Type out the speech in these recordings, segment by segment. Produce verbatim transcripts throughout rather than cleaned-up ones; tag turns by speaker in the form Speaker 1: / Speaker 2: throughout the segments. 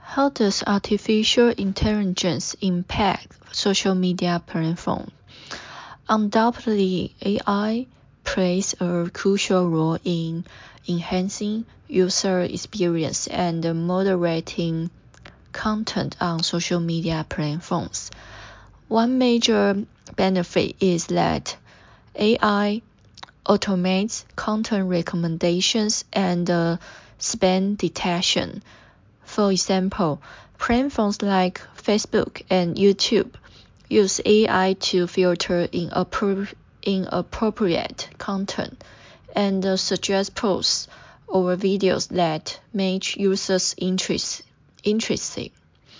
Speaker 1: How does artificial intelligence impact social media platforms? Undoubtedly, A I plays a crucial role in enhancing user experience and moderating content on social media platforms. One major benefit is that A I automates content recommendations and uh, spam detection. For example, platforms like Facebook and YouTube use A I to filter inappro- inappropriate content and uh, suggest posts or videos that match users' interests. Interesting.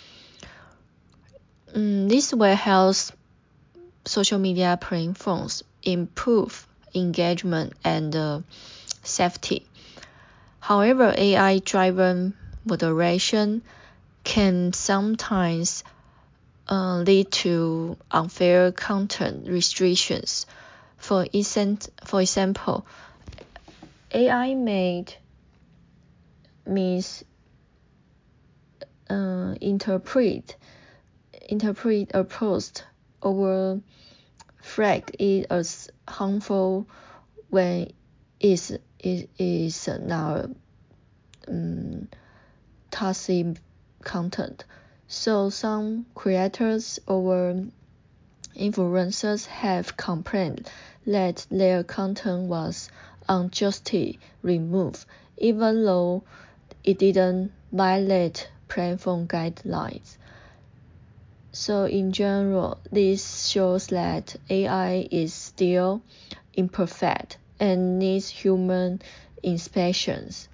Speaker 1: Mm, this will help social media platforms improve engagement and uh, safety. However, A I-driven moderation can sometimes uh, lead to unfair content restrictions. For, for example, A I may mis uh, interpret interpret a post or flag it as harmful when it is not um, toxic content. So some creators or influencers have complained that their content was unjustly removed, even though it didn't violate platform guidelines. So in general, this shows that A I is still imperfect and needs human inspections.